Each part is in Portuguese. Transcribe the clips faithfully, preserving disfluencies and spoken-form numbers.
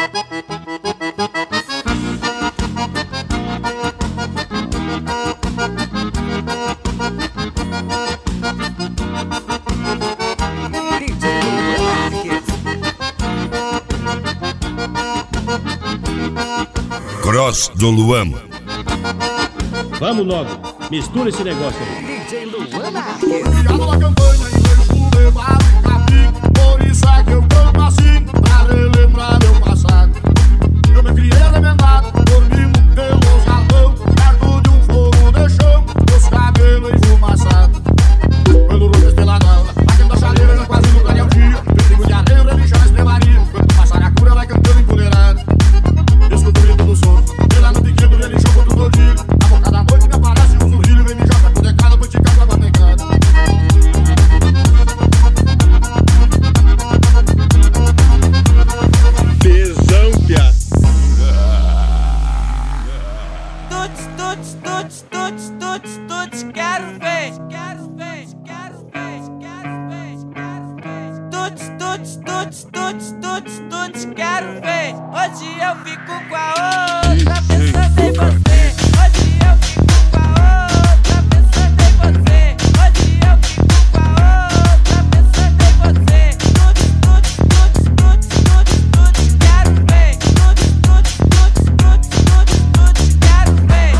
Cross do Luan. Vamos logo, mistura esse negócio aí. D J Luan Marques. Obrigado na campanha e vejo levado na pique. Por isso é que eu canto assim, pra relembrar meu passado. Eu me criei arrebentado, dormindo pelo salão, perto de um fogo de chão, os cabelos enfumaçados. Quando o rosto esteladão, batendo a chaleira já quase no clarear o dia. Perigo de areia, religião na estrebaria. Quando passar a cura, vai cantando empoleirado. Escuto o grito do sono, pela no biquinho, religião contra o tordilho. Na boca da noite me aparece um zurrilho, vem me joga com decada, vou te cagar com a bancada. Tesão, pia. Tuts, tuts, tuts, tuts, tuts, tuts, quero ver, quero ver, quero ver, quero ver, quero ver. Tuts, tuts, tuts, tuts, tuts, tuts, quero ver. Hoje eu fico com a outra, pensando em você. Hoje eu fico com a outra, pensando em você. Hoje eu fico com a outra, pensando em você. Tuts, tuts, tuts, tuts, tuts, tuts, quero ver. Tuts, tuts, tuts, tuts, tuts, tuts, quero ver.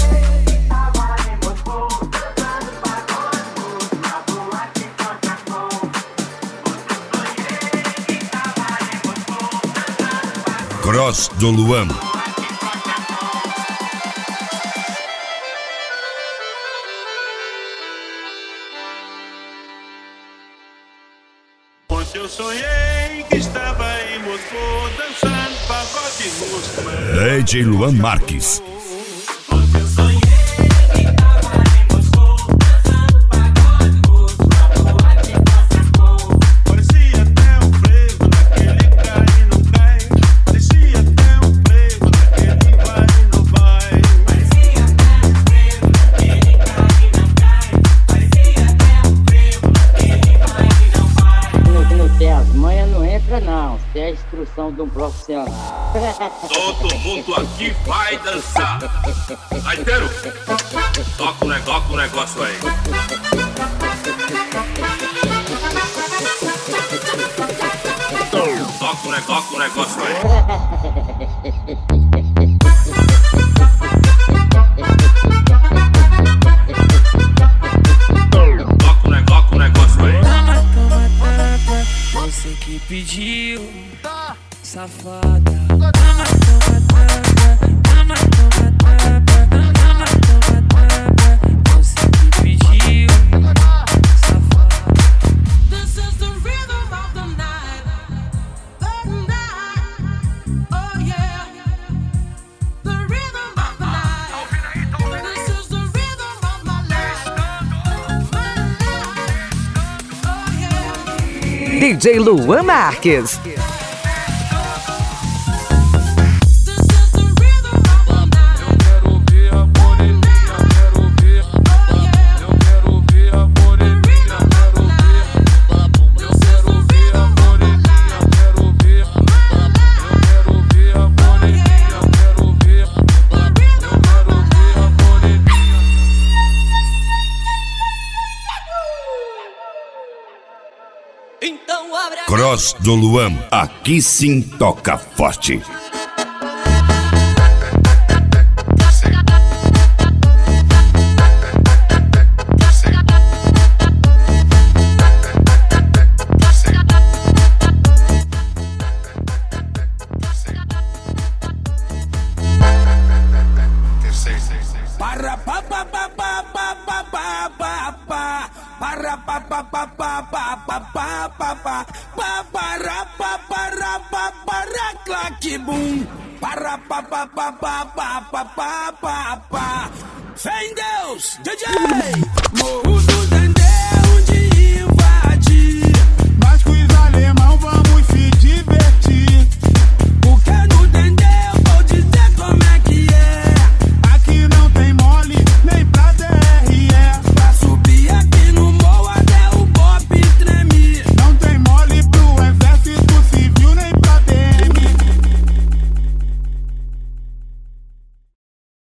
Cross do Luan. Ontem eu sonhei que estava em Moscou dançando pagode russo. D J Luan Marques. Ontem eu sonhei que estava em Moscou dançando pagode russo. Na boate Moscou. Parecia até um frevo daquele cai e não cai. Parecia até um frevo daquele vai e não vai. Parecia até um frevo daquele cai e não cai. Parecia até um frevo daquele vai e não vai. Não, não tem as manhas, não entra não. Se é a instrução de um profissional. Todo mundo aqui vai dançar. Gaiteiro, toca o negócio, o negócio aí. Toca o negócio, o negócio aí. Toca o negócio, o negócio aí. Toma, toma, toma, você que pediu, safada. Toma, toma, toma, toma, toma, toma, toma, toma, toma, você que pediu, safada. This is the rhythm of the night, the night, oh yeah. The rhythm of the night. This is the rhythm of my life, my life, oh yeah. D J Luan Marques. Cross do Luan. Aqui sim toca forte. Para pa pa pa pa pa pa pa pa pa para pa pa pa pa pa pa pa pa pa pa para pa para pa para claque bum para pa pa pa pa pa pa pa pa pa fé em Deus D J Morro do